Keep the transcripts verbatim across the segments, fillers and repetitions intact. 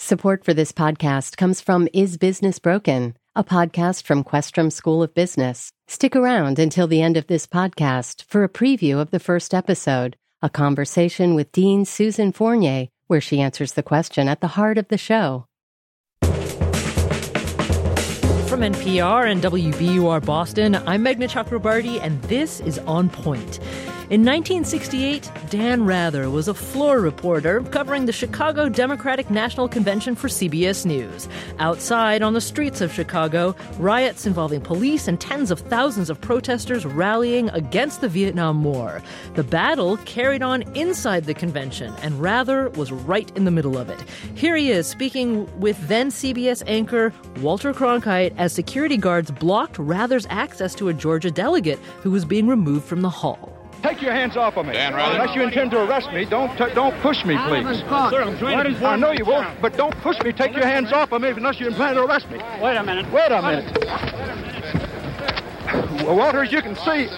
Support for this podcast comes from Is Business Broken, a podcast from Questrom School of Business. Stick around until the end of this podcast for a preview of the first episode, a conversation with Dean Susan Fournier, where she answers the question at the heart of the show. From N P R and W B U R Boston, I'm Meghna Chakrabarty, and this is On Point. In nineteen sixty-eight, Dan Rather was a floor reporter covering the Chicago Democratic National Convention for C B S News. Outside, on the streets of Chicago, riots involving police and tens of thousands of protesters rallying against the Vietnam War. The battle carried on inside the convention, and Rather was right in the middle of it. Here he is speaking with then C B S anchor Walter Cronkite as security guards blocked Rather's access to a Georgia delegate who was being removed from the hall. Take your hands off of me. Dan Rather. Unless you intend to arrest me, don't t- don't push me, please. Sir, I'm trying to... I know you will, but don't push me. Take your hands off of me unless you intend to arrest me. Wait a minute. Wait a minute. Well, Walter, as you can see...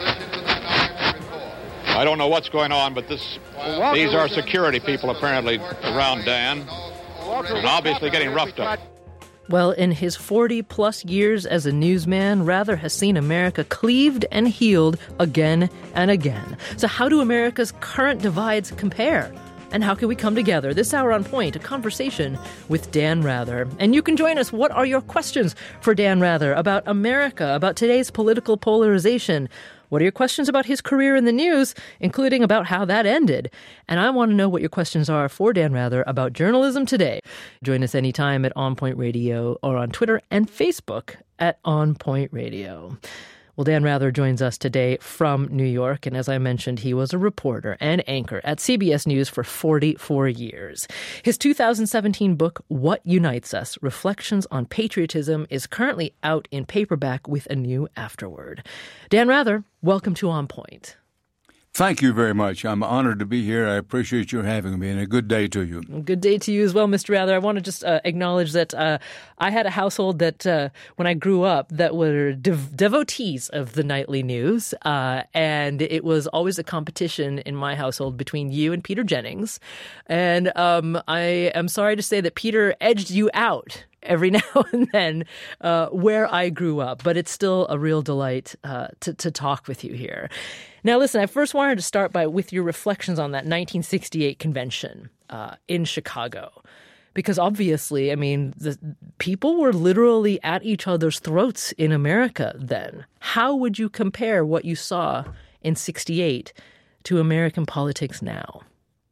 I don't know what's going on, but this Walter, these are security people apparently around Dan, Walter, and obviously getting roughed up. Well, in his forty-plus years as a newsman, Rather has seen America cleaved and healed again and again. So how do America's current divides compare? And how can we come together? This hour on Point, a conversation with Dan Rather. And you can join us. What are your questions for Dan Rather about America, about today's political polarization? What are your questions about his career in the news, including about how that ended? And I want to know what your questions are for Dan Rather about journalism today. Join us anytime at On Point Radio or on Twitter and Facebook at On Point Radio. Well, Dan Rather joins us today from New York, and as I mentioned, he was a reporter and anchor at C B S News for forty-four years. His two thousand seventeen book, What Unites Us? Reflections on Patriotism, is currently out in paperback with a new afterword. Dan Rather, welcome to On Point. Thank you very much. I'm honored to be here. I appreciate your having me, and a good day to you. Good day to you as well, Mister Rather. I want to just uh, acknowledge that uh, I had a household that, uh, when I grew up, that were dev- devotees of the nightly news, uh, and it was always a competition in my household between you and Peter Jennings. And um, I am sorry to say that Peter edged you out every now and then uh, where I grew up, but it's still a real delight uh, to, to talk with you here. Now, listen, I first wanted to start by with your reflections on that nineteen sixty-eight convention uh, in Chicago, because obviously, I mean, the people were literally at each other's throats in America then. How would you compare what you saw in sixty-eight to American politics now?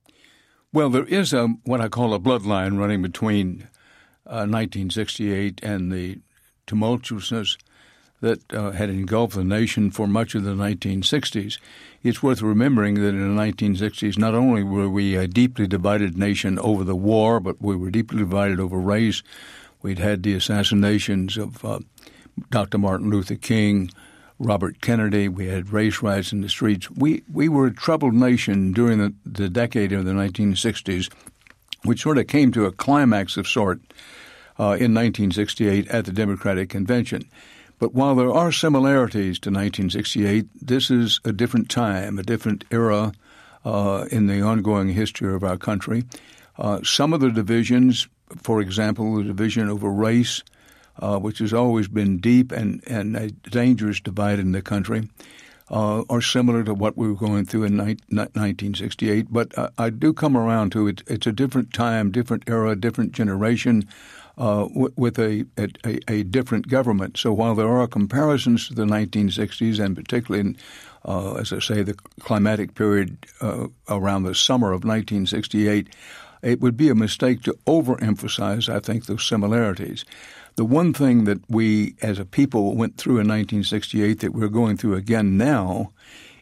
Well, there is a what I call a bloodline running between uh, nineteen sixty-eight and the tumultuousness that uh, had engulfed the nation for much of the nineteen sixties. It's worth remembering that in the nineteen sixties, not only were we a deeply divided nation over the war, but we were deeply divided over race. We'd had the assassinations of uh, Doctor Martin Luther King, Robert Kennedy. We had race riots in the streets. We we were a troubled nation during the, the decade of the nineteen sixties, which sort of came to a climax of sort uh, in nineteen sixty-eight at the Democratic Convention. But while there are similarities to nineteen sixty-eight, this is a different time, a different era uh, in the ongoing history of our country. Uh, some of the divisions, for example, the division over race, uh, which has always been deep and, and a dangerous divide in the country, uh, are similar to what we were going through in ni- nineteen sixty-eight. But uh, I do come around to it. It's a different time, different era, different generation. Uh, w- with a, a, a different government. So while there are comparisons to the nineteen sixties, and particularly, in, uh, as I say, the climatic period uh, around the summer of nineteen sixty-eight, it would be a mistake to overemphasize, I think, those similarities. The one thing that we as a people went through in nineteen sixty-eight that we're going through again now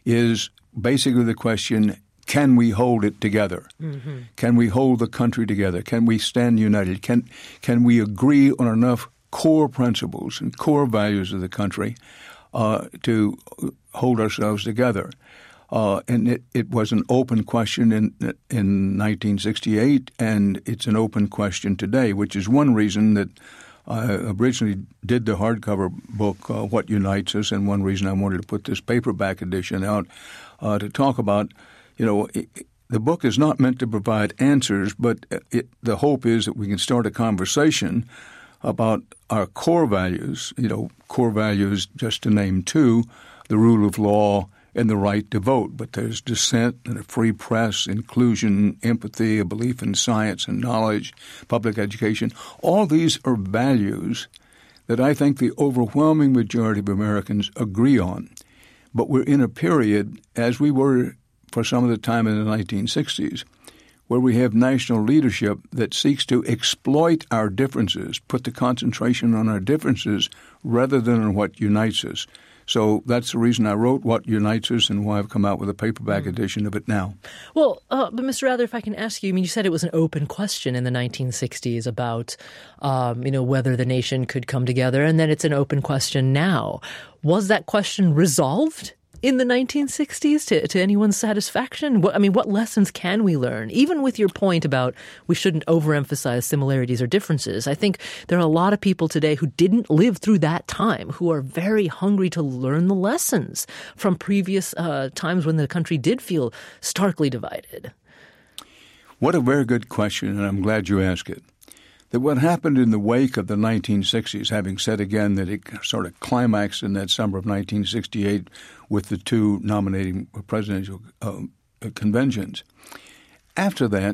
is basically the question, can we hold it together? Mm-hmm. Can we hold the country together? Can we stand united? Can can we agree on enough core principles and core values of the country uh, to hold ourselves together? Uh, and it, it was an open question in in nineteen sixty-eight, and it's an open question today, which is one reason that I originally did the hardcover book, uh, What Unites Us, and one reason I wanted to put this paperback edition out uh, to talk about, you know, the book is not meant to provide answers, but it, the hope is that we can start a conversation about our core values, you know, core values, just to name two, the rule of law and the right to vote. But there's dissent and a free press, inclusion, empathy, a belief in science and knowledge, public education. All these are values that I think the overwhelming majority of Americans agree on. But we're in a period, as we were for some of the time in the nineteen sixties, where we have national leadership that seeks to exploit our differences, put the concentration on our differences rather than on what unites us. So that's the reason I wrote What Unites Us and why I've come out with a paperback mm. edition of it now. Well, uh, but Mister Rather, if I can ask you, I mean, you said it was an open question in the nineteen sixties about, um, you know, whether the nation could come together, and then it's an open question now. Was that question resolved in the nineteen sixties to, to anyone's satisfaction? What, I mean, what lessons can we learn? Even with your point about we shouldn't overemphasize similarities or differences, I think there are a lot of people today who didn't live through that time who are very hungry to learn the lessons from previous uh, times when the country did feel starkly divided. What a very good question, and I'm glad you asked it. That what happened in the wake of the nineteen sixties, having said again that it sort of climaxed in that summer of nineteen sixty-eight with the two nominating presidential uh, conventions. After that,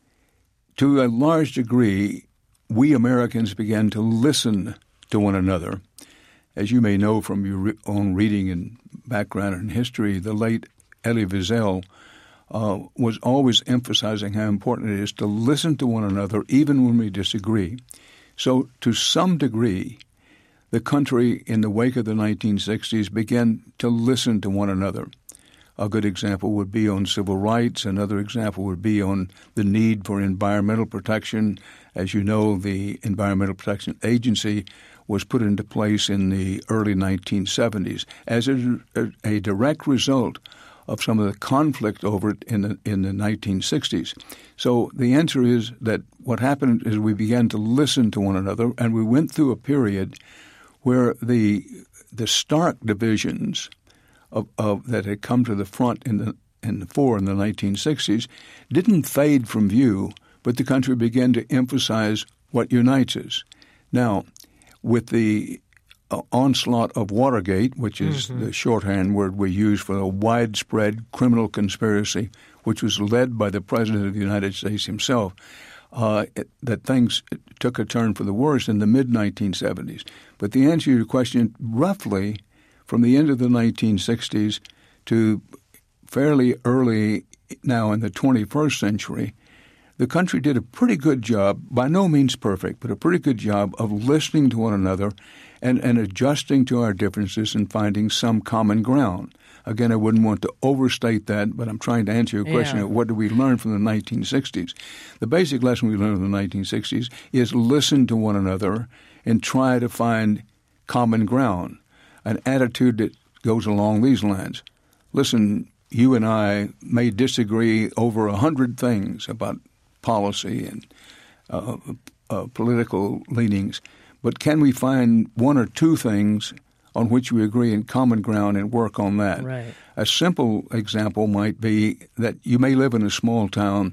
to a large degree, we Americans began to listen to one another. As you may know from your own reading and background in history, the late Elie Wiesel Uh, was always emphasizing how important it is to listen to one another even when we disagree. So to some degree, the country in the wake of the nineteen sixties began to listen to one another. A good example would be on civil rights. Another example would be on the need for environmental protection. As you know, the Environmental Protection Agency was put into place in the early nineteen seventies as a, a, a direct result of some of the conflict over it in the in the nineteen sixties. So the answer is that what happened is we began to listen to one another, and we went through a period where the the stark divisions of, of that had come to the front in the in the fore in the nineteen sixties didn't fade from view, but the country began to emphasize what unites us. Now, with the Uh, onslaught of Watergate, which is mm-hmm. the shorthand word we use for a widespread criminal conspiracy, which was led by the President of the United States himself, uh, it, that things took a turn for the worse in the mid nineteen seventies. But the answer to your question, roughly from the end of the nineteen sixties to fairly early now in the twenty-first century, the country did a pretty good job, by no means perfect, but a pretty good job of listening to one another and, and adjusting to our differences and finding some common ground. Again, I wouldn't want to overstate that, but I'm trying to answer your question yeah. of what did we learn from the nineteen sixties. The basic lesson we learned from the nineteen sixties is listen to one another and try to find common ground, an attitude that goes along these lines. Listen, you and I may disagree over a hundred things about policy and uh, uh, political leanings, but can we find one or two things on which we agree in common ground and work on that? Right. A simple example might be that you may live in a small town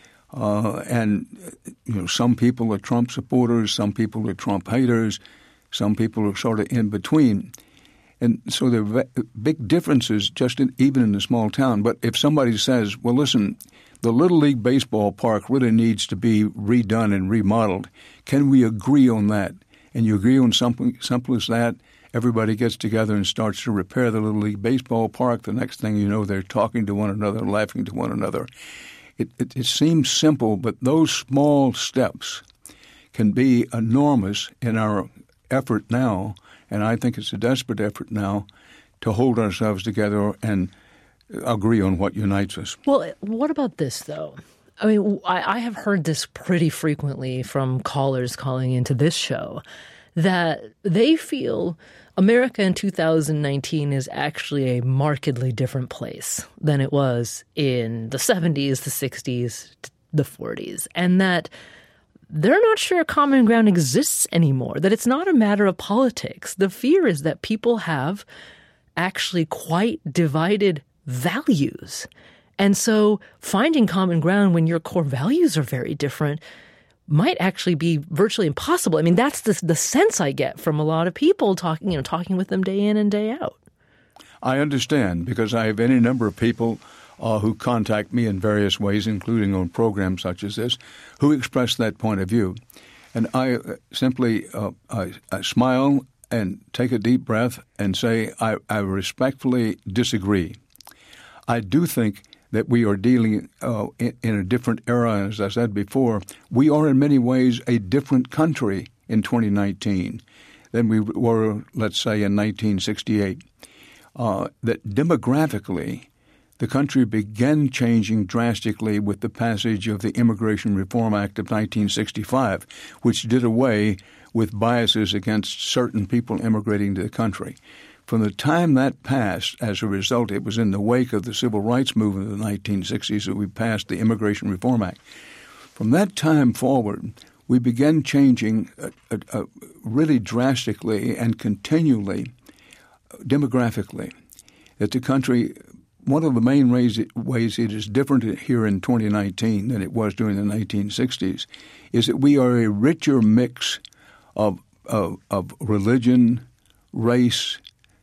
uh, and you know some people are Trump supporters, some people are Trump haters, some people are sort of in between. And so there are big differences just in, even in a small town. But if somebody says, well, listen, the Little League baseball park really needs to be redone and remodeled, can we agree on that? And you agree on something simple as that, everybody gets together and starts to repair the Little League baseball park. The next thing you know, they're talking to one another, laughing to one another. It, it, it seems simple, but those small steps can be enormous in our effort now, and I think it's a desperate effort now to hold ourselves together and agree on what unites us. Well, what about this, though? I mean, I, I have heard this pretty frequently from callers calling into this show, that they feel America in two thousand nineteen is actually a markedly different place than it was in the seventies, the sixties, the forties, and that they're not sure common ground exists anymore, that it's not a matter of politics. The fear is that people have actually quite divided values. And so finding common ground when your core values are very different might actually be virtually impossible. I mean, that's the, the sense I get from a lot of people talking, you know, talking with them day in and day out. I understand, because I have any number of people uh, who contact me in various ways, including on programs such as this, who express that point of view. And I simply uh, I, I smile and take a deep breath and say, I, I respectfully disagree. I do think that we are dealing uh, in, in a different era. As I said before, we are in many ways a different country in twenty nineteen than we were, let's say, in nineteen sixty-eight. Uh, that demographically, the country began changing drastically with the passage of the Immigration Reform Act of nineteen sixty-five, which did away with biases against certain people immigrating to the country. From the time that passed, as a result, it was in the wake of the civil rights movement of the nineteen sixties that we passed the Immigration Reform Act. From that time forward, we began changing uh, uh, really drastically and continually demographically, that the country, one of the main ways it, ways it is different here in twenty nineteen than it was during the nineteen sixties is that we are a richer mix of, of, of religion, race,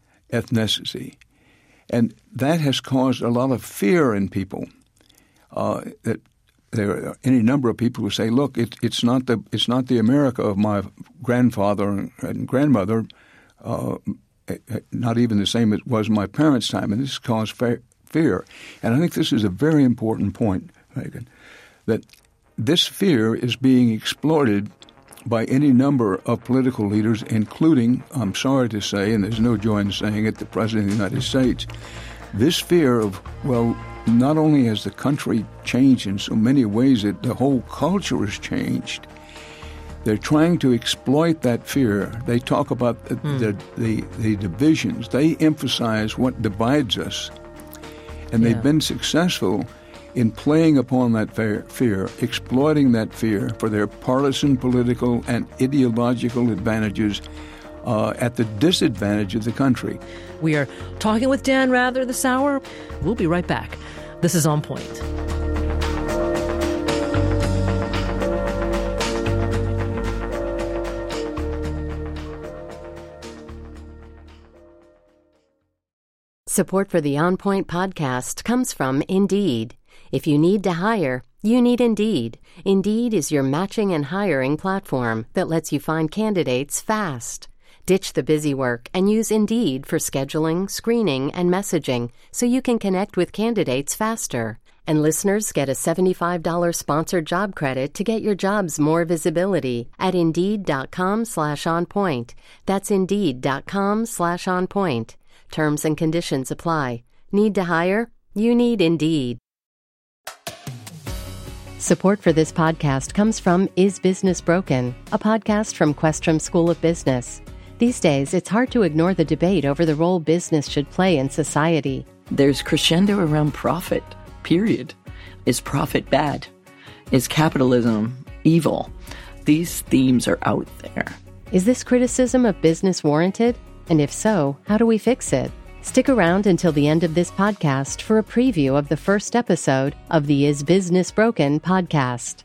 ethnicity. And that has caused a lot of fear in people. Uh, that there are any number of people who say, look, it, it's not the it's not the America of my grandfather and grandmother, uh, not even the same as was my parents' time, and this has caused fa- fear. And I think this is a very important point, Megan, that this fear is being exploited by any number of political leaders, including, I'm sorry to say, and there's no joy in saying it, the President of the United States. This fear of, well, not only has the country changed in so many ways that the whole culture has changed, they're trying to exploit that fear. They talk about the, mm. the, the, the divisions. They emphasize what divides us. And yeah. they've been successful in playing upon that fear, exploiting that fear for their partisan, political, and ideological advantages uh, at the disadvantage of the country. We are talking with Dan Rather this hour. We'll be right back. This is On Point. Support for the On Point podcast comes from Indeed. If you need to hire, you need Indeed. Indeed is your matching and hiring platform that lets you find candidates fast. Ditch the busy work and use Indeed for scheduling, screening, and messaging so you can connect with candidates faster. And listeners get a seventy-five dollars sponsored job credit to get your jobs more visibility at Indeed.com slash on point. That's Indeed.com slash on point. Terms and conditions apply. Need to hire? You need Indeed. Support for this podcast comes from Is Business Broken, a podcast from Questrom School of Business. These days, it's hard to ignore the debate over the role business should play in society. There's crescendo around profit, period. Is profit bad? Is capitalism evil? These themes are out there. Is this criticism of business warranted? And if so, how do we fix it? Stick around until the end of this podcast for a preview of the first episode of the Is Business Broken podcast.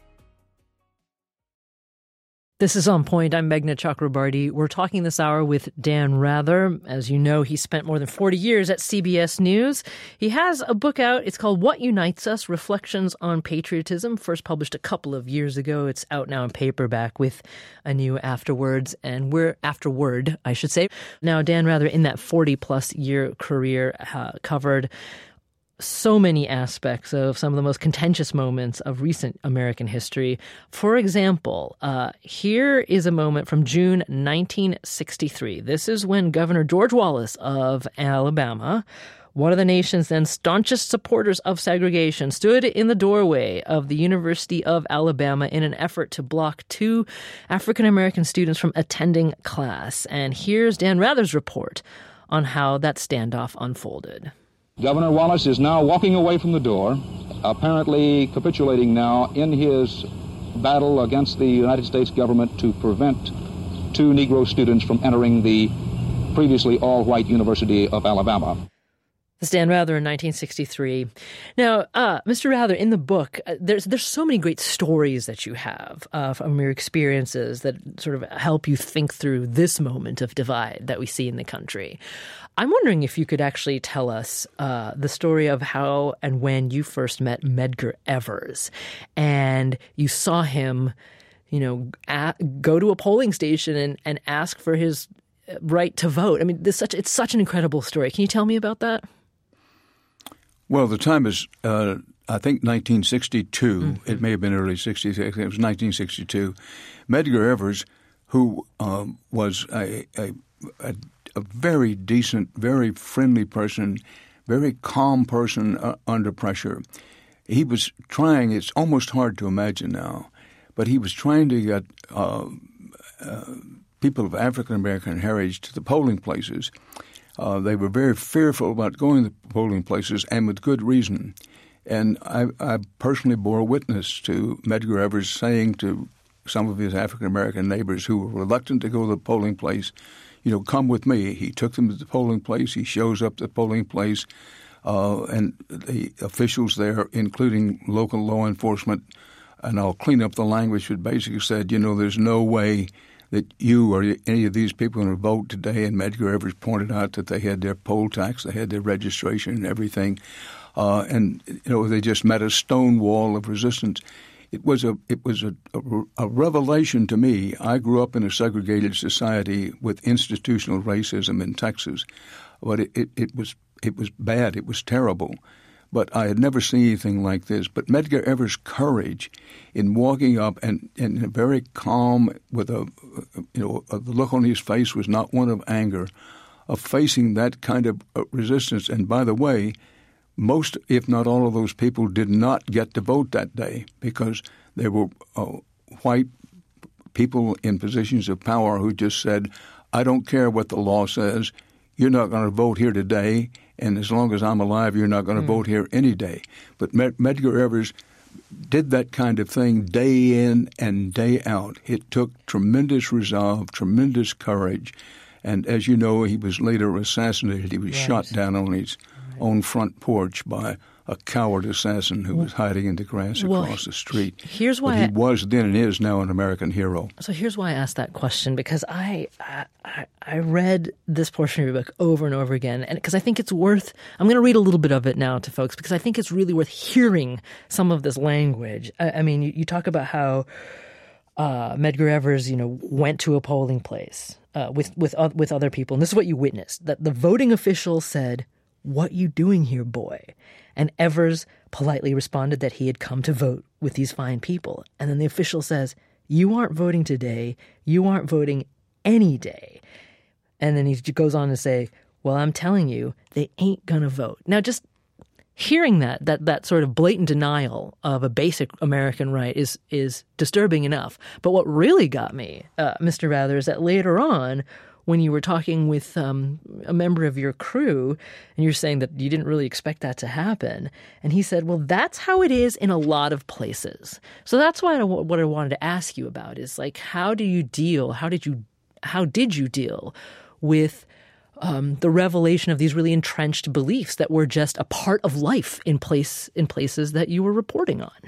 This is On Point. I'm Meghna Chakrabarty. We're talking this hour with Dan Rather. As you know, he spent more than forty years at C B S News. He has a book out. It's called What Unites Us? Reflections on Patriotism, first published a couple of years ago. It's out now in paperback with a new afterwards, and we're afterward, I should say. Now, Dan Rather, in that forty-plus year career, uh, covered so many aspects of some of the most contentious moments of recent American history. For example, uh, here is a moment from June nineteen sixty-three. This is when Governor George Wallace of Alabama, one of the nation's then staunchest supporters of segregation, stood in the doorway of the University of Alabama in an effort to block two African-American students from attending class. And here's Dan Rather's report on how that standoff unfolded. Governor Wallace is now walking away from the door, apparently capitulating now in his battle against the United States government to prevent two Negro students from entering the previously all-white University of Alabama. Stan Rather in nineteen sixty-three. Now, uh, Mister Rather, in the book, uh, there's there's so many great stories that you have uh, from your experiences that sort of help you think through this moment of divide that we see in the country. I'm wondering if you could actually tell us uh, the story of how and when you first met Medgar Evers, and you saw him, you know, at, go to a polling station and, and ask for his right to vote. I mean, this such it's such an incredible story. Can you tell me about that? Well, the time is, uh, I think, nineteen sixty-two. Mm-hmm. It may have been early sixty-six. It was nineteen sixty-two. Medgar Evers, who um, was a, a, a, a very decent, very friendly person, very calm person uh, under pressure. He was trying, it's almost hard to imagine now, but he was trying to get uh, uh, people of African-American heritage to the polling places. Uh, they were very fearful about going to the polling places, and with good reason. And I, I personally bore witness to Medgar Evers saying to some of his African-American neighbors who were reluctant to go to the polling place, you know, come with me. He took them to the polling place. He shows up at the polling place, uh, and the officials there, including local law enforcement, and I'll clean up the language, but basically said, you know, there's no way that you or any of these people going to vote today. And Medgar Evers pointed out that they had their poll tax, they had their registration and everything. Uh, and, you know, they just met a stone wall of resistance. It was a it was a, a, a revelation to me. I grew up in a segregated society with institutional racism in Texas, but it, it, it was it was bad. It was terrible. But I had never seen anything like this. But Medgar Evers' courage in walking up and, and very calm, with a you know a, the look on his face was not one of anger, of facing that kind of resistance. And by the way, most, if not all, of those people did not get to vote that day because they were uh, white people in positions of power who just said, "I don't care what the law says. You're not going to vote here today, and as long as I'm alive, you're not going to mm. vote here any day." But Med- Medgar Evers did that kind of thing day in and day out. It took tremendous resolve, tremendous courage. And as you know, he was later assassinated. He was right. shot down on his right. own front porch by a coward assassin who was hiding in the grass well, across the street. Here's why but he I, was then and is now an American hero. So here's why I asked that question, because I I, I read this portion of your book over and over again, and because I think it's worth. I'm going to read a little bit of it now to folks because I think it's really worth hearing some of this language. I, I mean, you, you talk about how uh, Medgar Evers, you know, went to a polling place uh, with with uh, with other people, and this is what you witnessed: that the voting official said, "What you doing here, boy?" And Evers politely responded that he had come to vote with these fine people. And then the official says, "You aren't voting today. You aren't voting any day." And then he goes on to say, "Well, I'm telling you, they ain't going to vote." Now, just hearing that, that that sort of blatant denial of a basic American right is is disturbing enough. But what really got me, uh, Mister Rather, is that later on, when you were talking with um, a member of your crew and you're saying that you didn't really expect that to happen. And he said, well, that's how it is in a lot of places. So that's why I, what I wanted to ask you about is like, how do you deal, how did you, how did you deal with um, the revelation of these really entrenched beliefs that were just a part of life in place in places that you were reporting on?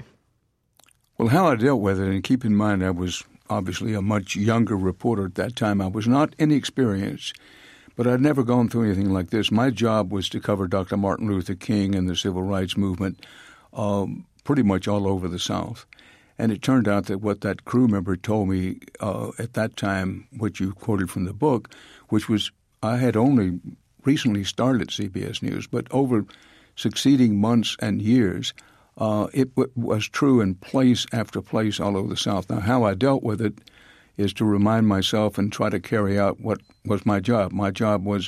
Well, how I dealt with it, and keep in mind I was obviously a much younger reporter at that time. I was not inexperienced, but I'd never gone through anything like this. My job was to cover Doctor Martin Luther King and the civil rights movement um, pretty much all over the South. And it turned out that what that crew member told me uh, at that time, which you quoted from the book, which was I had only recently started at C B S News, but over succeeding months and years, Uh, it w- was true in place after place all over the South. Now, how I dealt with it is to remind myself and try to carry out what was my job. My job was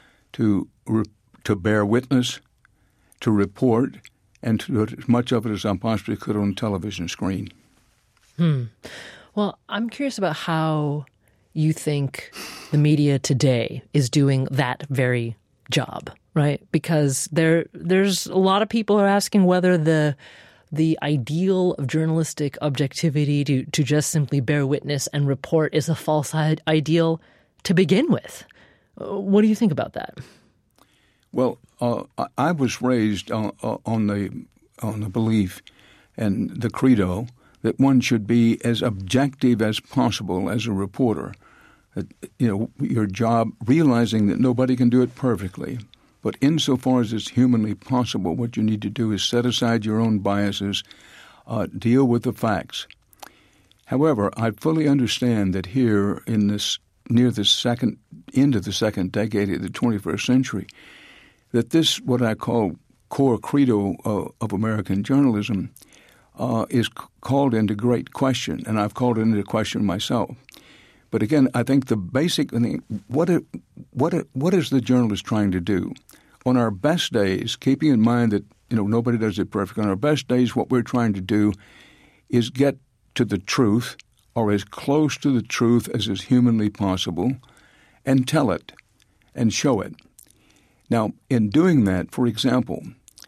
to re- to bear witness, to report, and to do as much of it as I possibly could on the television screen. Hmm. Well, I'm curious about how you think the media today is doing that very job. Right, because there, there's a lot of people are asking whether the the ideal of journalistic objectivity to, to just simply bear witness and report is a false ideal to begin with. What do you think about that? Well, uh, I was raised on, on the on the belief and the credo that one should be as objective as possible as a reporter. That, you know, your job, realizing that nobody can do it perfectly, but insofar as it's humanly possible, what you need to do is set aside your own biases, uh, deal with the facts. However, I fully understand that here in this near the second end of the second decade of the twenty-first century, that this, what I call core credo uh, of American journalism, uh, is c- called into great question, and I've called it into question myself. But again, I think the basic thing, what it, what it, what is the journalist trying to do? On our best days, keeping in mind that you know nobody does it perfectly, on our best days, what we're trying to do is get to the truth, or as close to the truth as is humanly possible, and tell it and show it. Now, in doing that, for example,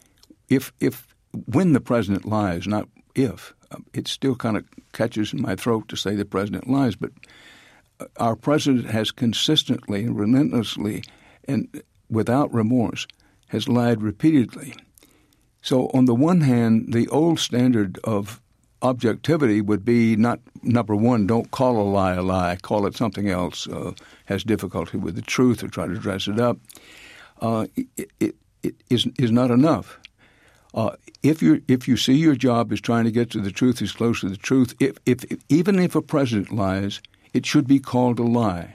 if if when the president lies, not if, it still kind of catches in my throat to say the president lies, but our president has consistently and relentlessly and without remorse has lied repeatedly. So on the one hand, the old standard of objectivity would be not, number one, don't call a lie a lie, call it something else, uh, has difficulty with the truth or try to dress it up, uh, it, it, it is, is not enough. Uh, if you if you see your job is trying to get to the truth, as close to the truth, if, if, if even if a president lies, it should be called a lie.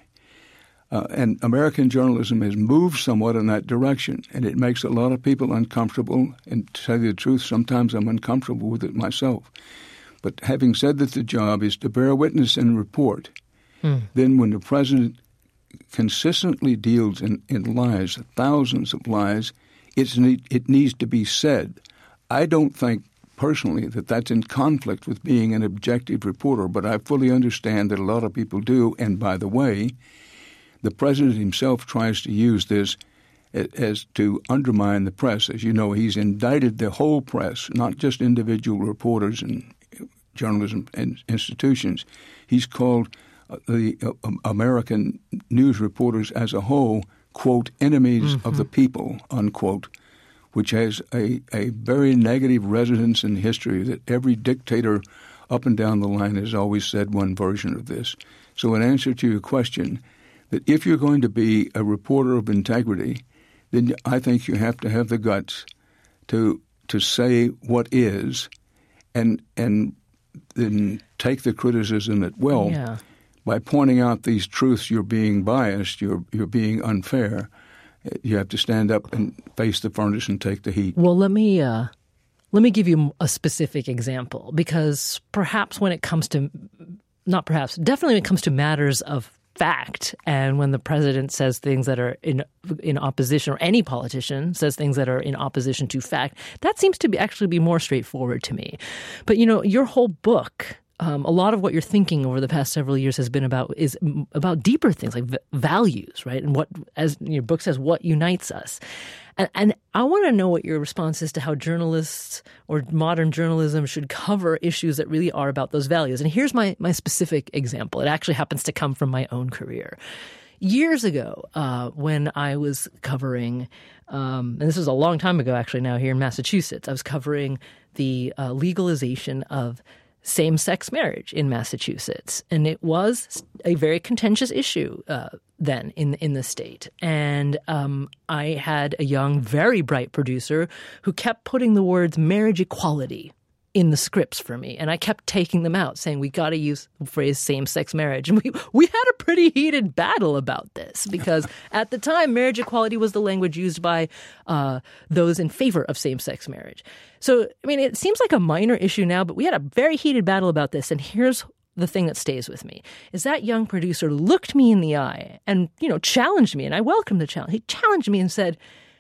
Uh, and American journalism has moved somewhat in that direction, and it makes a lot of people uncomfortable. And to tell you the truth, sometimes I'm uncomfortable with it myself. But having said that the job is to bear witness and report, hmm. then when the president consistently deals in, in lies, thousands of lies, it's need, it needs to be said. I don't think personally that that's in conflict with being an objective reporter, but I fully understand that a lot of people do. And by the way, the president himself tries to use this as, as to undermine the press. As you know, he's indicted the whole press, not just individual reporters and journalism and institutions. He's called uh, the uh, American news reporters as a whole, quote, enemies mm-hmm. of the people, unquote, which has a, a very negative resonance in history that every dictator up and down the line has always said one version of this. So in answer to your question, that if you're going to be a reporter of integrity, then I think you have to have the guts to to say what is and and then take the criticism at will. Yeah. By pointing out these truths, you're being biased, you're you're being unfair. You have to stand up and face the furnace and take the heat. Well, let me uh, let me give you a specific example, because perhaps when it comes to not perhaps definitely when it comes to matters of fact, and when the president says things that are in in opposition, or any politician says things that are in opposition to fact, that seems to be actually be more straightforward to me. But you know, your whole book, um, a lot of what you're thinking over the past several years has been about is about deeper things like v- values, right? And what, as your book says, what unites us. And, and I want to know what your response is to how journalists or modern journalism should cover issues that really are about those values. And here's my, my specific example. It actually happens to come from my own career. Years ago, uh, when I was covering, um, and this was a long time ago actually now here in Massachusetts, I was covering the uh, legalization of same-sex marriage in Massachusetts. And it was a very contentious issue uh, then in in the state. And um, I had a young, very bright producer who kept putting the words marriage equality in the scripts for me. And I kept taking them out, saying, we got to use the phrase same-sex marriage. And we, we had a pretty heated battle about this, because at the time, marriage equality was the language used by uh, those in favor of same-sex marriage. So, I mean, it seems like a minor issue now, but we had a very heated battle about this. And here's the thing that stays with me, is that young producer looked me in the eye and, you know, challenged me. And I welcomed the challenge. He challenged me and said,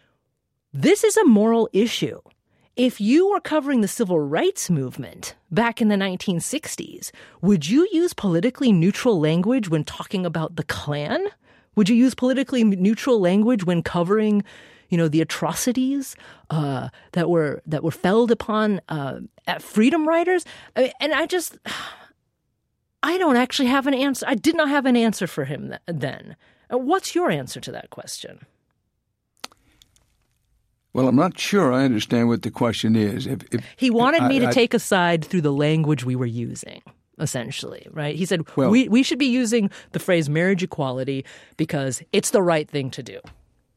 this is a moral issue. If you were covering the civil rights movement back in the nineteen sixties, would you use politically neutral language when talking about the Klan? Would you use politically neutral language when covering, you know, the atrocities uh, that were that were felled upon uh, at freedom riders? I mean, and I just, I don't actually have an answer. I did not have an answer for him th- then. What's your answer to that question? Well, I'm not sure I understand what the question is. If, if, he wanted I, me to I, take a side through the language we were using, essentially, right? He said, well, we, we should be using the phrase marriage equality because it's the right thing to do.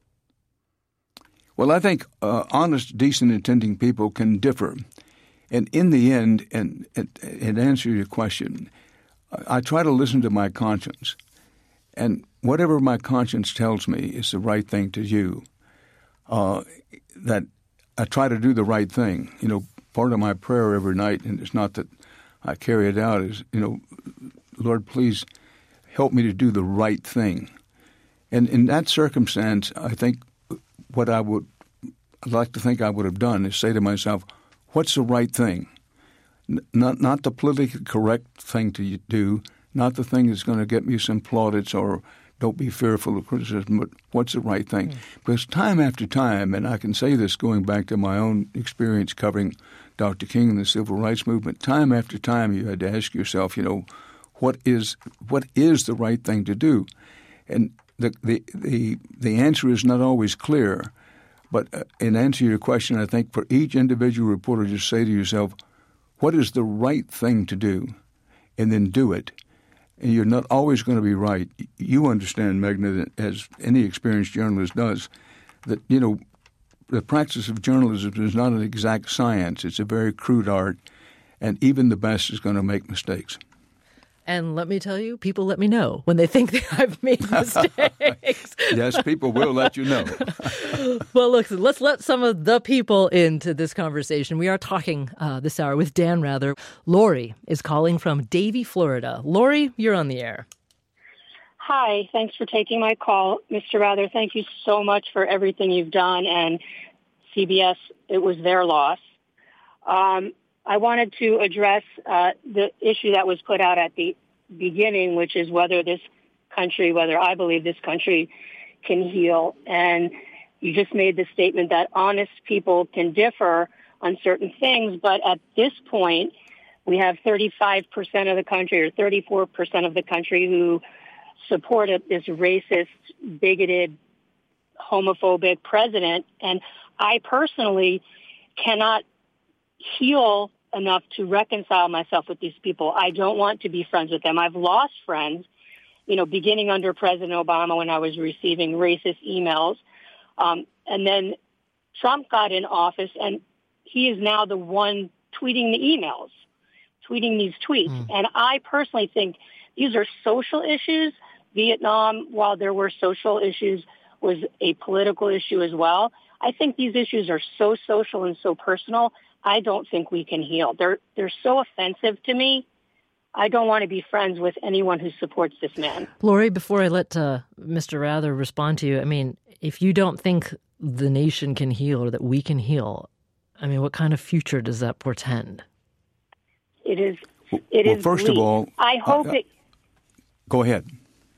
Well, I think uh, honest, decent, intending people can differ. And in the end, and, and, and answer your question, I try to listen to my conscience. And whatever my conscience tells me is the right thing to do, uh, that I try to do the right thing. You know, part of my prayer every night, and it's not that I carry it out, is, you know, Lord, please help me to do the right thing. And in that circumstance, I think what I would I'd like to think I would have done is say to myself, what's the right thing? N- not not the politically correct thing to do, not the thing that's going to get me some plaudits or don't be fearful of criticism, but what's the right thing? Mm. Because time after time, and I can say this going back to my own experience covering Doctor King and the Civil Rights Movement, time after time you had to ask yourself, you know, what is what is the right thing to do? And the the the, the answer is not always clear. But in answer to your question, I think for each individual reporter, just say to yourself, what is the right thing to do? And then do it. And you're not always going to be right. You understand, Meghna, that as any experienced journalist does, that, you know, the practice of journalism is not an exact science. It's a very crude art. And even the best is going to make mistakes. And let me tell you, people let me know when they think that I've made mistakes. Yes, people will let you know. Well, look, let's let some of the people into this conversation. We are talking uh, this hour with Dan Rather. Lori is calling from Davie, Florida. Lori, you're on the air. Hi, thanks for taking my call. Mister Rather, thank you so much for everything you've done. And C B S, it was their loss. Um, I wanted to address uh, the issue that was put out at the beginning, which is whether this country, whether I believe this country can heal. And you just made the statement that honest people can differ on certain things. But at this point, we have thirty-five percent of the country or thirty-four percent of the country who supported this racist, bigoted, homophobic president. And I personally cannot heal enough to reconcile myself with these people. I don't want to be friends with them. I've lost friends, you know, beginning under President Obama when I was receiving racist emails. Um, and then Trump got in office, and he is now the one tweeting the emails, tweeting these tweets. Mm. And I personally think these are social issues. Vietnam, while there were social issues, was a political issue as well. I think these issues are so social and so personal, I don't think we can heal. They're they're so offensive to me. I don't want to be friends with anyone who supports this man. Lori, before I let uh, Mister Rather respond to you, I mean, if you don't think the nation can heal or that we can heal, I mean, what kind of future does that portend? It is. It well, is first bleak. of all, I hope uh, it. Go ahead.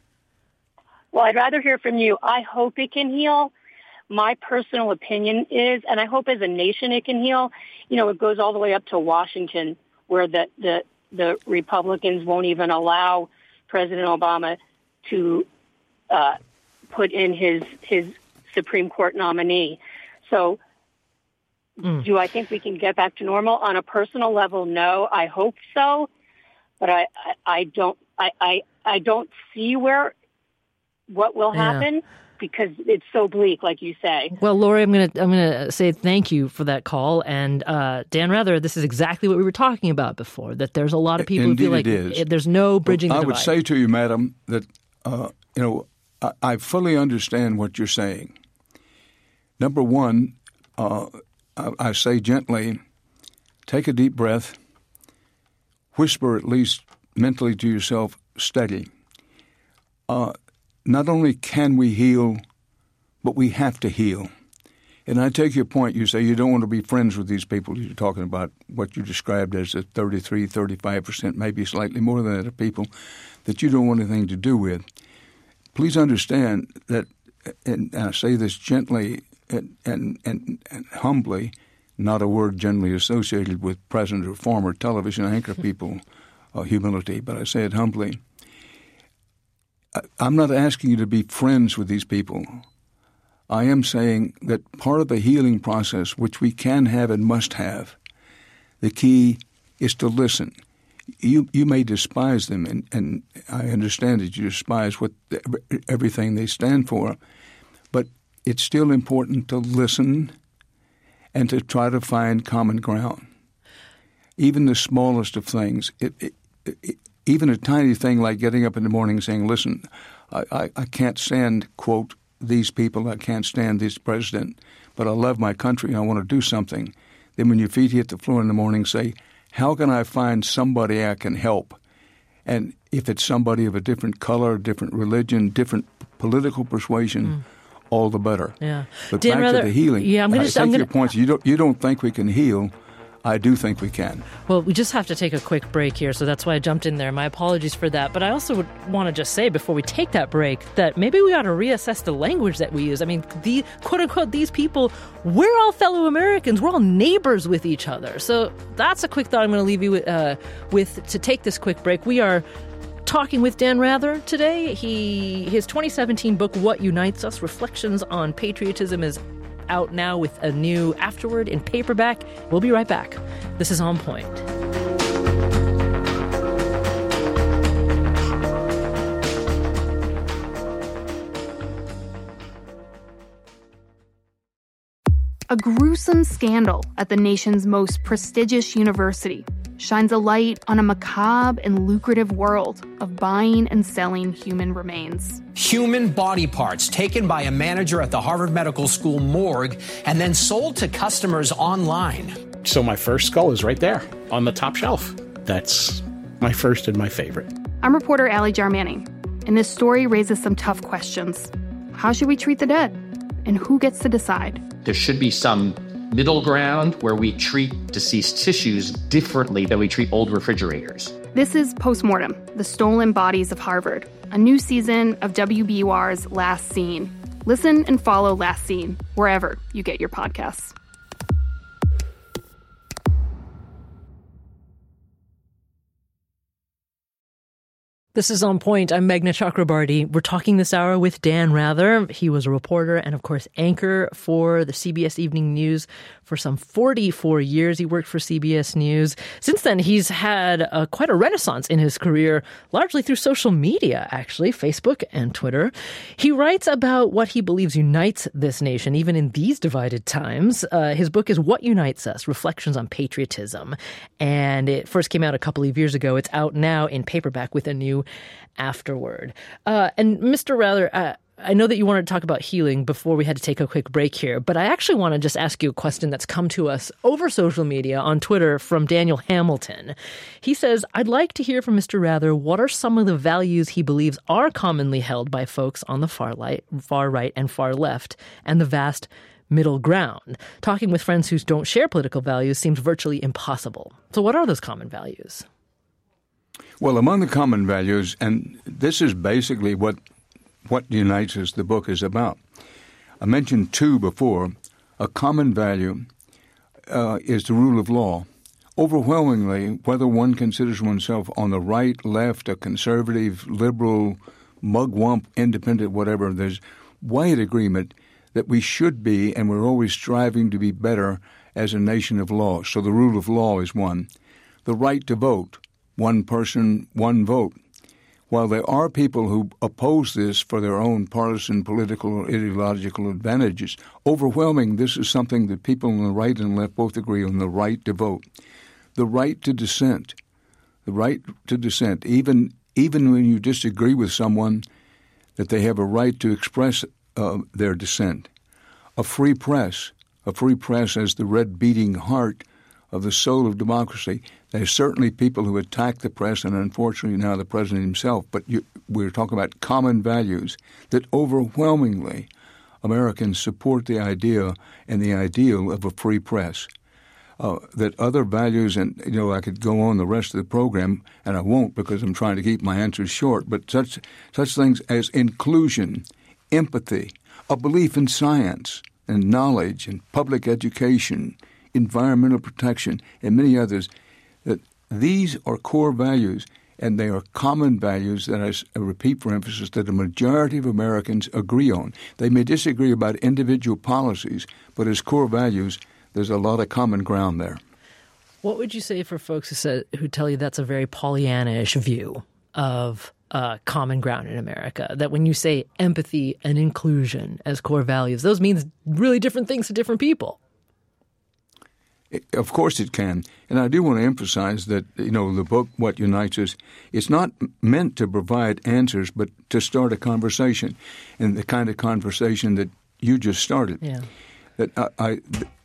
Well, I'd rather hear from you. I hope it can heal. My personal opinion is, and I hope as a nation it can heal, you know, it goes all the way up to Washington, where the, the, the Republicans won't even allow President Obama to uh, put in his his Supreme Court nominee. So mm. do I think we can get back to normal? On a personal level, no. I hope so. But I, I, I don't I, I, I don't see where what will happen. Yeah. Because it's so bleak, like you say. Well, Lori, I'm going to I'm going to say thank you for that call. And uh, Dan Rather, this is exactly what we were talking about before, that there's a lot of people Indeed who feel like it is. there's no bridging well, the divide. I would say to you, madam, that, uh, you know, I, I fully understand what you're saying. Number one, uh, I, I say gently, take a deep breath, whisper at least mentally to yourself, steady. Uh Not only can we heal, but we have to heal. And I take your point. You say you don't want to be friends with these people. You're talking about what you described as the thirty-three, thirty-five percent, maybe slightly more than that of people that you don't want anything to do with. Please understand that, and I say this gently and, and, and, and humbly, not a word generally associated with present or former television anchor people, uh, humility, but I say it humbly. I'm not asking you to be friends with these people. I am saying that part of the healing process, which we can have and must have, the key is to listen. You you may despise them, and, and I understand that you despise what everything they stand for, but it's still important to listen and to try to find common ground. Even the smallest of things, it, it, it, even a tiny thing like getting up in the morning and saying, listen, I, I, I can't stand, quote, these people, I can't stand this president, but I love my country and I want to do something. Then when your feet hit the floor in the morning, say, how can I find somebody I can help? And if it's somebody of a different color, different religion, different political persuasion, mm. all the better. Yeah. But Dan back Rather, to the healing. Yeah, I'm going to take I'm your gonna, points. You don't, you don't think we can heal. I do think we can. Well, we just have to take a quick break here, so that's why I jumped in there. My apologies for that. But I also would want to just say before we take that break that maybe we ought to reassess the language that we use. I mean, the quote-unquote, these people, we're all fellow Americans. We're all neighbors with each other. So that's a quick thought I'm going to leave you with, uh, with to take this quick break. We are talking with Dan Rather today. He His twenty seventeen book, What Unites Us? Reflections on Patriotism, is out now with a new afterword in paperback. We'll be right back. This is On Point. A gruesome scandal at the nation's most prestigious university shines a light on a macabre and lucrative world of buying and selling human remains. Human body parts taken by a manager at the Harvard Medical School morgue and then sold to customers online. So my first skull is right there on the top shelf. That's my first and my favorite. I'm reporter Allie Jarmanning, and this story raises some tough questions. How should we treat the dead? And who gets to decide? There should be some middle ground where we treat deceased tissues differently than we treat old refrigerators. This is Postmortem, The Stolen Bodies of Harvard, a new season of W B U R's Last Scene. Listen and follow Last Scene wherever you get your podcasts. This is On Point. I'm Meghna Chakrabarty. We're talking this hour with Dan Rather. He was a reporter and, of course, anchor for the C B S Evening News for some forty-four years. He worked for C B S News. Since then, he's had uh, quite a renaissance in his career, largely through social media, actually, Facebook and Twitter. He writes about what he believes unites this nation, even in these divided times. Uh, his book is What Unites Us? Reflections on Patriotism. And it first came out a couple of years ago. It's out now in paperback with a new afterword. Uh, and Mister Rather, uh, I know that you wanted to talk about healing before we had to take a quick break here, but I actually want to just ask you a question that's come to us over social media on Twitter from Daniel Hamilton. He says, I'd like to hear from Mister Rather what are some of the values he believes are commonly held by folks on the far, light, far right and far left and the vast middle ground. Talking with friends who don't share political values seems virtually impossible. So what are those common values? Well, among the common values, and this is basically what what unites us, the book is about. I mentioned two before. A common value uh, is the rule of law. Overwhelmingly, whether one considers oneself on the right, left, a conservative, liberal, mugwump, independent, whatever, there's wide agreement that we should be, and we're always striving to be better as a nation of law. So the rule of law is one. The right to vote. One person, one vote. While there are people who oppose this for their own partisan, political, or ideological advantages, overwhelming, this is something that people on the right and left both agree on, the right to vote. The right to dissent. The right to dissent. Even, even when you disagree with someone, that they have a right to express uh, their dissent. A free press. A free press as the red beating heart of the soul of democracy. There's certainly people who attack the press, and unfortunately now the president himself, but you, we're talking about common values that overwhelmingly Americans support the idea and the ideal of a free press. Uh, that other values, and you know, I could go on the rest of the program, and I won't because I'm trying to keep my answers short, but such such things as inclusion, empathy, a belief in science and knowledge and public education, environmental protection, and many others, that these are core values, And they are common values that I, I repeat for emphasis that the majority of Americans agree on. They may disagree about individual policies, but as core values, there's a lot of common ground there. What would you say for folks who say, who tell you that's a very Pollyanna-ish view of uh, common ground in America? That when you say empathy and inclusion as core values, those means really different things to different people. Of course it can. And I do want to emphasize that, you know, the book, What Unites Us, it's not meant to provide answers, but to start a conversation, and the kind of conversation that you just started. Yeah. That I, I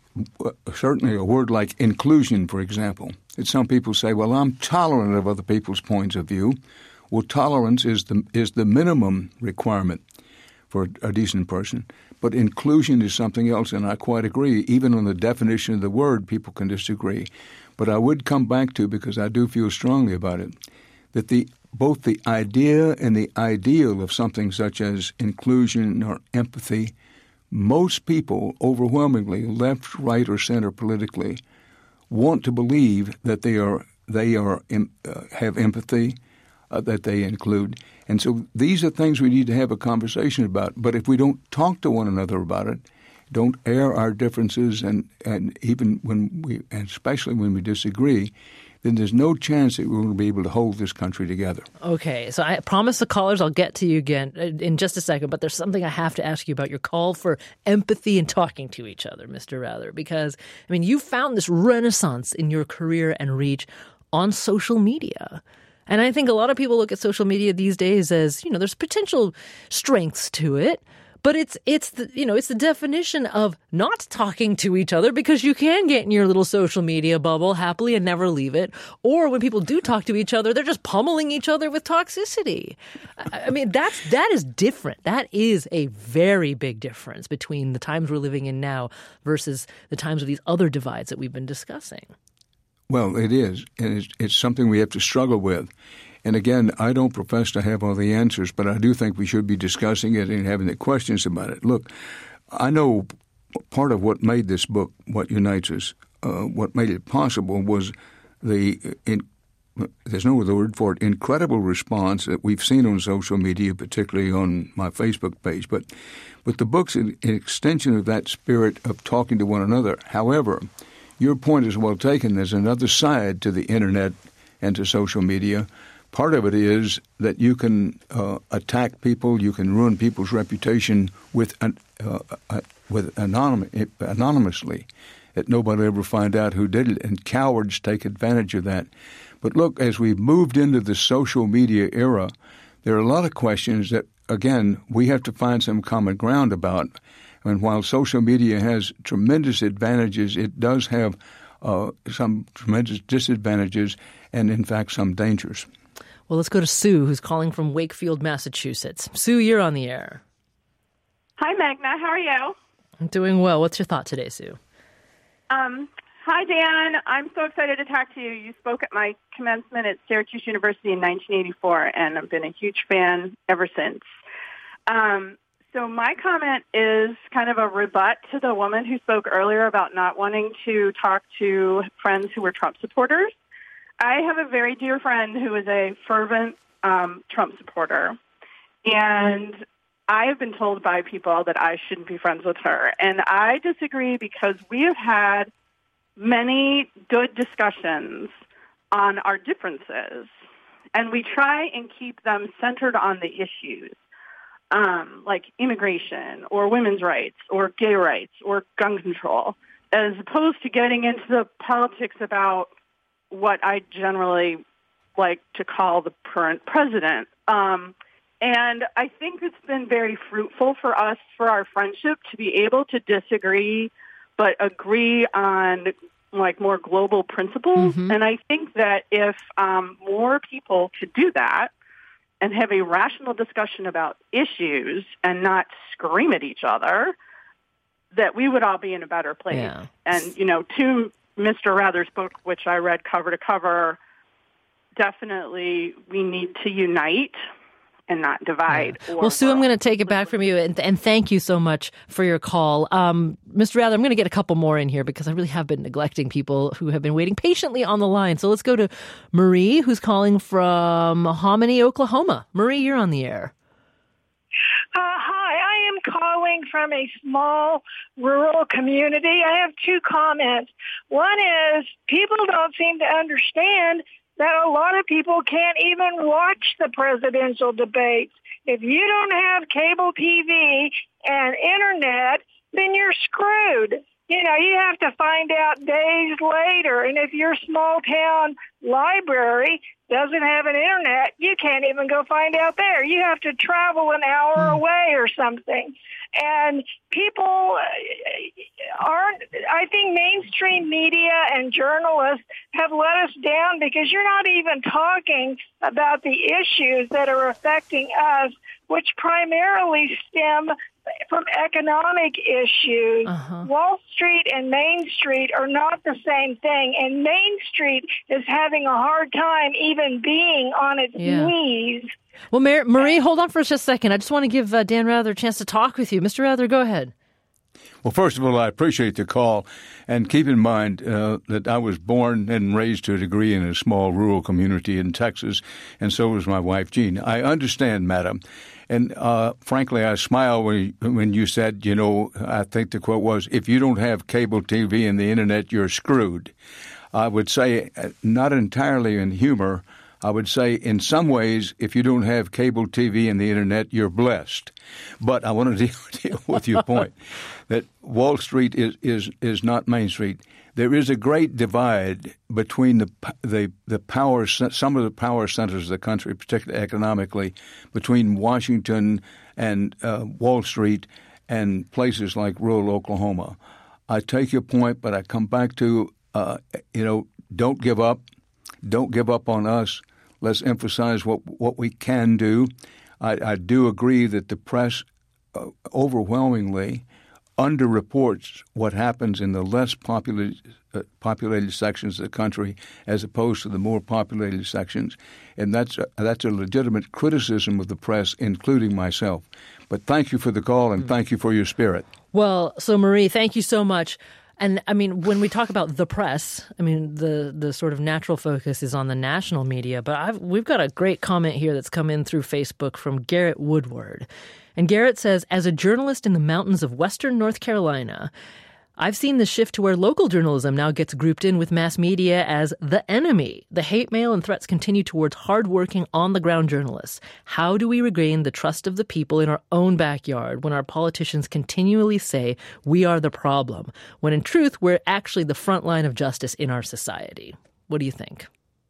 certainly a word like inclusion, for example, that some people say, well, I'm tolerant of other people's points of view. Well, tolerance is the is the minimum requirement for a decent person. But inclusion is something else, and I quite agree. Even on the definition of the word, people can disagree. But I would come back to, because I do feel strongly about it, that the both the idea and the ideal of something such as inclusion or empathy, most people, overwhelmingly, left, right, or center politically, want to believe that they are they are uh, have empathy, uh, that they include. And so these are things we need to have a conversation about. But if we don't talk to one another about it, don't air our differences, and, and even when we, and especially when we disagree, then there's no chance that we're going to be able to hold this country together. Okay, so I promise the callers I'll get to you again in just a second, but there's something I have to ask you about your call for empathy and talking to each other, Mister Rather, because, I mean, you found this renaissance in your career and reach on social media. And I think a lot of people look at social media these days as, you know, there's potential strengths to it, but it's it's the, you know, it's the definition of not talking to each other, because you can get in your little social media bubble happily and never leave it. Or when people do talk to each other, they're just pummeling each other with toxicity. I mean, that's that is different. That is a very big difference between the times we're living in now versus the times of these other divides that we've been discussing. Well, it is, and it's, it's something we have to struggle with. And again, I don't profess to have all the answers, but I do think we should be discussing it and having the questions about it. Look, I know part of what made this book, What Unites Us, uh, what made it possible was the, in, there's no other word for it, incredible response that we've seen on social media, particularly on my Facebook page. But, but the book's an extension of that spirit of talking to one another. However, your point is well taken. There's another side to the Internet and to social media. Part of it is that you can uh, attack people, you can ruin people's reputation with uh, uh, with anonym- anonymously, that nobody will ever find out who did it, and cowards take advantage of that. But look, as we've moved into the social media era, there are a lot of questions that, again, we have to find some common ground about. And while social media has tremendous advantages, it does have uh, some tremendous disadvantages and, in fact, some dangers. Well, let's go to Sue, who's calling from Wakefield, Massachusetts. Sue, you're on the air. Hi, Magna. How are you? I'm doing well. What's your thought today, Sue? Um, hi, Dan. I'm so excited to talk to you. You spoke at my commencement at Syracuse University in nineteen eighty-four, and I've been a huge fan ever since. Um So my comment is kind of a rebut to the woman who spoke earlier about not wanting to talk to friends who were Trump supporters. I have a very dear friend who is a fervent um, Trump supporter, and I have been told by people that I shouldn't be friends with her. And I disagree, because we have had many good discussions on our differences, and we try and keep them centered on the issues. Um, like immigration or women's rights or gay rights or gun control, as opposed to getting into the politics about what I generally like to call the current president. Um, and I think it's been very fruitful for us, for our friendship, to be able to disagree but agree on like more global principles. Mm-hmm. And I think that if um, more people could do that, and have a rational discussion about issues and not scream at each other, that we would all be in a better place. Yeah. And, you know, to Mister Rather's book, which I read cover to cover, definitely we need to unite and not divide. Yeah. Or well, Sue, I'm going to take it back from you, and, and thank you so much for your call. Um, Mister Rather, I'm going to get a couple more in here because I really have been neglecting people who have been waiting patiently on the line. So let's go to Marie, who's calling from Hominy, Oklahoma. Marie, you're on the air. Uh, hi, I am calling from a small rural community. I have two comments. One is people don't seem to understand that a lot of people can't even watch the presidential debates. If you don't have cable T V and internet, then you're screwed. You know, you have to find out days later. And if your small town library doesn't have an internet, you can't even go find out there. You have to travel an hour away or something. And people aren't, I think mainstream media and journalists have let us down because you're not even talking about the issues that are affecting us, which primarily stem from economic issues. Uh-huh. Wall Street and Main Street are not the same thing, and Main Street is having a hard time even being on its yeah. knees. Well, Mar- Marie, hold on for just a second. I just want to give uh, Dan Rather a chance to talk with you. Mister Rather, go ahead. Well, first of all, I appreciate the call, and keep in mind uh, that I was born and raised to a degree in a small rural community in Texas, and so was my wife, Jean. I understand, madam, and uh, frankly, I smile when when you said, you know, I think the quote was, if you don't have cable T V and the internet, you're screwed. I would say, not entirely in humor, I would say in some ways, if you don't have cable T V and the internet, you're blessed. But I want to deal, deal with your point that Wall Street is, is, is not Main Street. There is a great divide between the the the power some of the power centers of the country, particularly economically, between Washington and uh, Wall Street and places like rural Oklahoma. I take your point, but I come back to uh, you know, don't give up, don't give up on us. Let's emphasize what what we can do. I, I do agree that the press uh, overwhelmingly underreports what happens in the less populated, uh, populated sections of the country as opposed to the more populated sections. And that's a, that's a legitimate criticism of the press, including myself. But thank you for the call, and thank you for your spirit. Well, so Marie, thank you so much. And I mean, when we talk about the press, I mean, the, the sort of natural focus is on the national media. But I've, we've got a great comment here that's come in through Facebook from Garrett Woodward. And Garrett says, as a journalist in the mountains of western North Carolina, I've seen the shift to where local journalism now gets grouped in with mass media as the enemy. The hate mail and threats continue towards hardworking, on-the-ground journalists. How do we regain the trust of the people in our own backyard when our politicians continually say we are the problem, when in truth we're actually the front line of justice in our society? What do you think?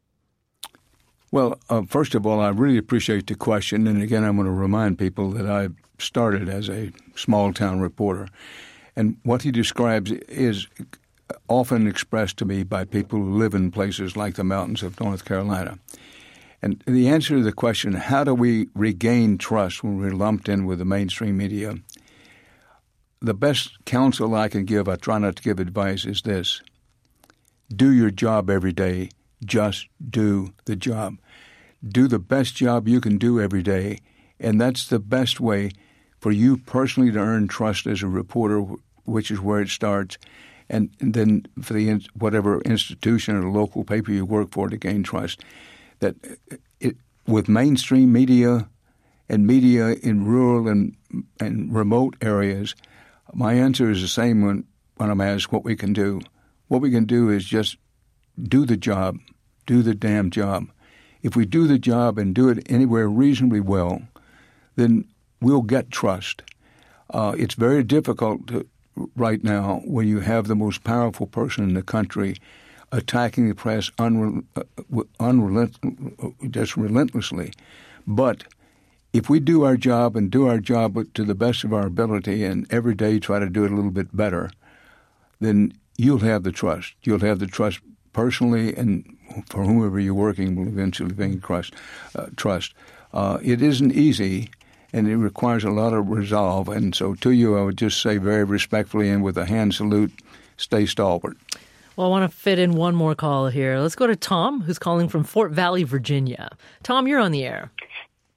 Well, uh, first of all, I really appreciate the question. And again, I'm going to remind people that I started as a small-town reporter. And what he describes is often expressed to me by people who live in places like the mountains of North Carolina. And the answer to the question, how do we regain trust when we're lumped in with the mainstream media? The best counsel I can give, I try not to give advice, is this. Do your job every day. Just do the job. Do the best job you can do every day. And that's the best way for you personally to earn trust as a reporter, which is where it starts, and, and then for the whatever institution or local paper you work for to gain trust. That it, with mainstream media and media in rural and, and remote areas, my answer is the same when, when I'm asked what we can do. What we can do is just do the job, do the damn job. If we do the job and do it anywhere reasonably well, then we'll get trust. Uh, it's very difficult to, right now when you have the most powerful person in the country attacking the press unre- uh, unrelent- just relentlessly. But if we do our job and do our job to the best of our ability and every day try to do it a little bit better, then you'll have the trust. You'll have the trust personally, and for whomever you're working will eventually gain trust. Uh, trust. Uh, it isn't easy, and it requires a lot of resolve. And so to you, I would just say very respectfully and with a hand salute, stay stalwart. Well, I want to fit in one more call here. Let's go to Tom, who's calling from Fort Valley, Virginia. Tom, you're on the air.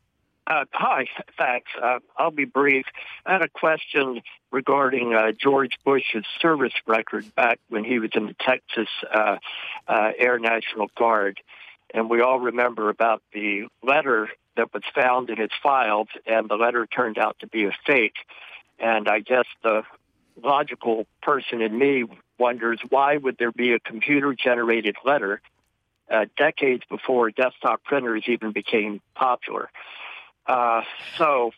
Uh, hi, thanks. Uh, I'll be brief. I had a question regarding uh, George Bush's service record back when he was in the Texas uh, uh, Air National Guard. And we all remember about the letter that was found in his files, and the letter turned out to be a fake. And I guess the logical person in me wonders, why would there be a computer-generated letter uh, decades before desktop printers even became popular? Uh, so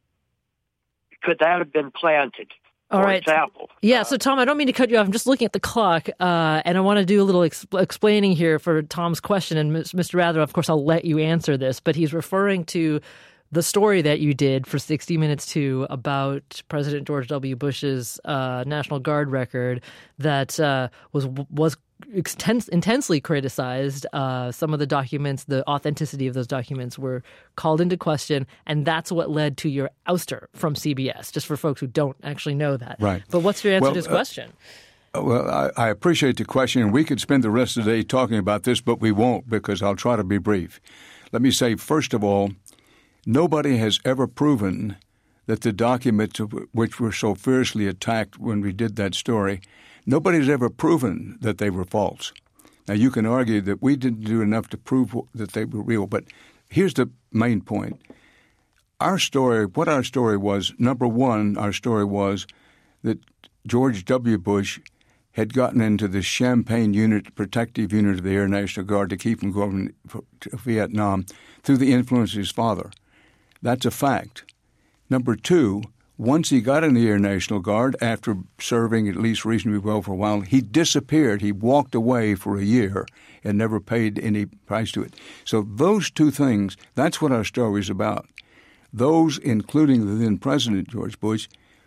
could that have been planted? All for right. example? Yeah. So, Tom, I don't mean to cut you off. I'm just looking at the clock, uh, and I want to do a little ex- explaining here for Tom's question. And Mister Rather, of course, I'll let you answer this, but he's referring to the story that you did for sixty minutes two about President George W. Bush's uh, National Guard record that uh, was was Extens- intensely criticized. Uh, some of the documents, the authenticity of those documents were called into question, and that's what led to your ouster from C B S, just for folks who don't actually know that. Right. But what's your answer well, to this uh, question? Well, I, I appreciate the question, and we could spend the rest of the day talking about this, but we won't because I'll try to be brief. Let me say, first of all, nobody has ever proven that the documents which were so fiercely attacked when we did that story, nobody's ever proven that they were false. Now, you can argue that we didn't do enough to prove that they were real, but here's the main point. Our story, what our story was, number one, our story was that George W. Bush had gotten into the Champagne unit, protective unit of the Air National Guard to keep from going to Vietnam through the influence of his father. That's a fact. Number two, once he got in the Air National Guard, after serving at least reasonably well for a while, he disappeared. He walked away for a year and never paid any price to it. So those two things, that's what our story is about. Those, including the then President George Bush,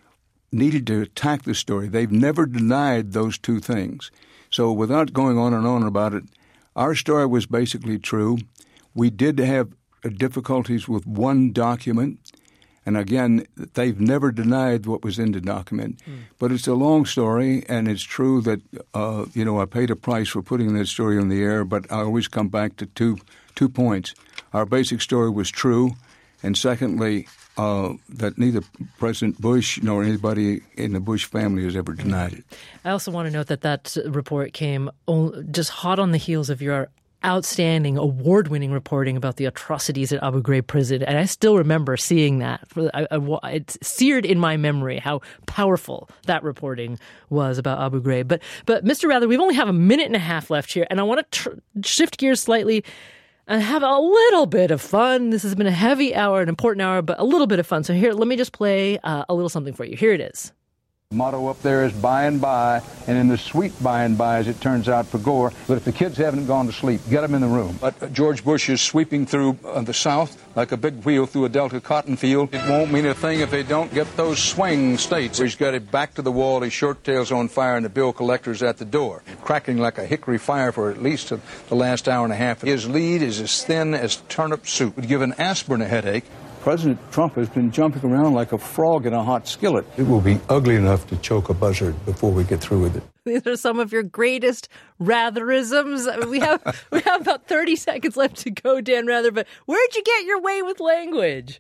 needed to attack the story. They've never denied those two things. So without going on and on about it, our story was basically true. We did have difficulties with one document. And again, they've never denied what was in the document. Mm. But it's a long story, and it's true that, uh, you know, I paid a price for putting that story on the air, but I always come back to two two points. Our basic story was true, and secondly, uh, that neither President Bush nor anybody in the Bush family has ever denied it. I also want to note that that report came just hot on the heels of your outstanding, award-winning reporting about the atrocities at Abu Ghraib prison. And I still remember seeing that. I, I, it's seared in my memory how powerful that reporting was about Abu Ghraib. But, but Mister Rather, we only have a minute and a half left here, and I want to tr- shift gears slightly and have a little bit of fun. This has been a heavy hour, an important hour, but a little bit of fun. So here, let me just play uh, a little something for you. Here it is. The motto up there is by and by, and in the sweet by and by, as it turns out for Gore. But if the kids haven't gone to sleep, get them in the room. But uh, George Bush is sweeping through uh, the South like a big wheel through a Delta cotton field. It won't mean a thing if they don't get those swing states. He's got it back to the wall, his short tail's on fire, and the bill collector's at the door, cracking like a hickory fire for at least uh, the last hour and a half. His lead is as thin as turnip soup. Would give an aspirin a headache. President Trump has been jumping around like a frog in a hot skillet. It will be ugly enough to choke a buzzard before we get through with it. These are some of your greatest Ratherisms. I mean, we have we have about thirty seconds left to go, Dan Rather, but where'd you get your way with language?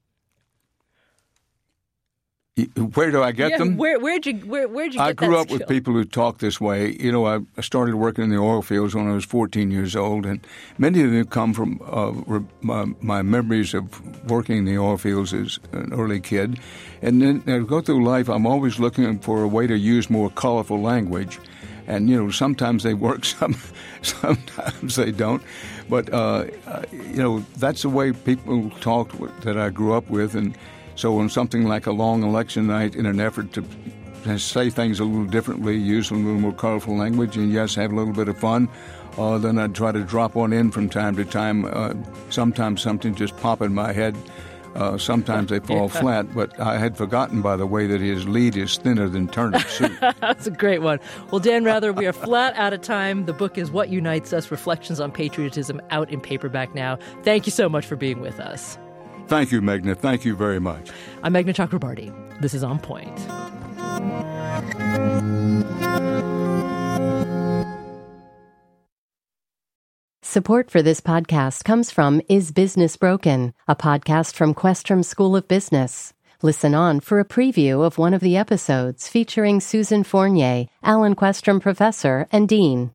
Where do I get yeah, them? Where, where'd you where, where'd you get I grew that up skill? with people who talk this way. You know, I started working in the oil fields when I was fourteen years old, and many of them come from uh, my, my memories of working in the oil fields as an early kid. And then as I go through life, I'm always looking for a way to use more colorful language. And, you know, sometimes they work, some, sometimes they don't. But, uh, uh, you know, that's the way people talked that I grew up with. And so on something like a long election night, in an effort to say things a little differently, use a little more colorful language, and yes, have a little bit of fun, uh, then I'd try to drop one in from time to time. Uh, sometimes something just pop in my head. Uh, sometimes they fall yeah. flat, but I had forgotten, by the way, that his lead is thinner than turnip soup. That's a great one. Well, Dan Rather, we are flat out of time. The book is What Unites Us, Reflections on Patriotism, out in paperback now. Thank you so much for being with us. Thank you, Meghna. Thank you very much. I'm Meghna Chakrabarty. This is On Point. Support for this podcast comes from Is Business Broken, a podcast from Questrom School of Business. Listen on for a preview of one of the episodes featuring Susan Fournier, Alan Questrom Professor and Dean.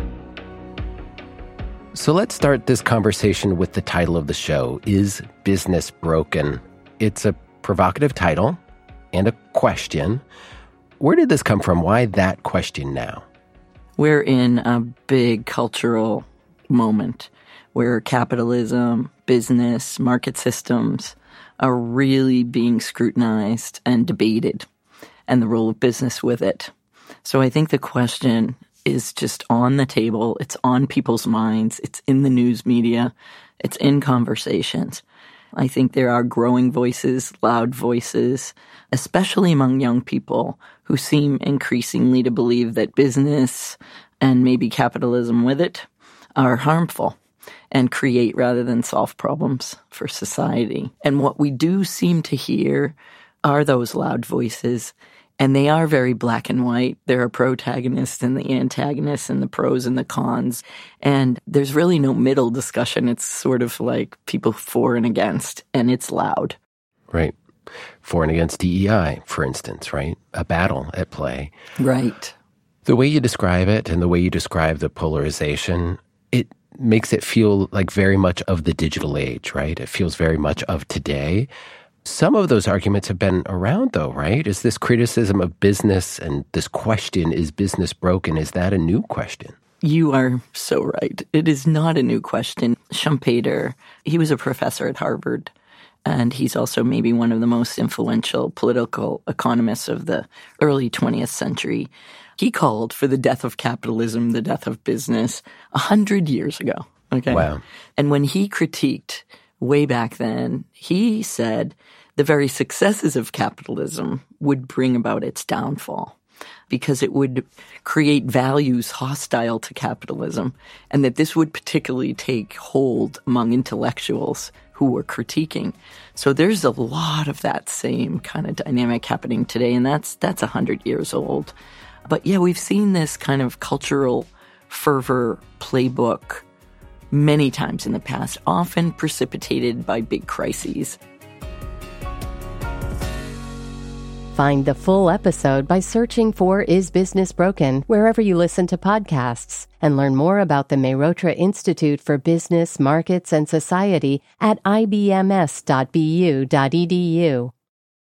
So let's start this conversation with the title of the show, Is Business Broken? It's a provocative title and a question. Where did this come from? Why that question now? We're in a big cultural moment where capitalism, business, market systems are really being scrutinized and debated, and the role of business with it. So I think the question is just on the table. It's on people's minds. It's in the news media. It's in conversations. I think there are growing voices, loud voices, especially among young people who seem increasingly to believe that business and maybe capitalism with it are harmful and create rather than solve problems for society. And what we do seem to hear are those loud voices, and they are very black and white. There are protagonists and the antagonists and the pros and the cons. And there's really no middle discussion. It's sort of like people for and against, and it's loud. Right. For and against D E I, for instance, right? A battle at play. Right. The way you describe it and the way you describe the polarization, it makes it feel like very much of the digital age, right? It feels very much of today. Some of those arguments have been around, though, right? Is this criticism of business and this question, is business broken, is that a new question? You are so right. It is not a new question. Schumpeter, he was a professor at Harvard, and he's also maybe one of the most influential political economists of the early twentieth century. He called for the death of capitalism, the death of business, a hundred years ago. Okay. Wow. And when he critiqued way back then, he said the very successes of capitalism would bring about its downfall because it would create values hostile to capitalism, and that this would particularly take hold among intellectuals who were critiquing. So there's a lot of that same kind of dynamic happening today, and that's that's one hundred years old. But yeah, we've seen this kind of cultural fervor playbook many times in the past, often precipitated by big crises. Find the full episode by searching for Is Business Broken wherever you listen to podcasts, and learn more about the Mehrotra Institute for Business, Markets, and Society at I B M S dot B U dot E D U.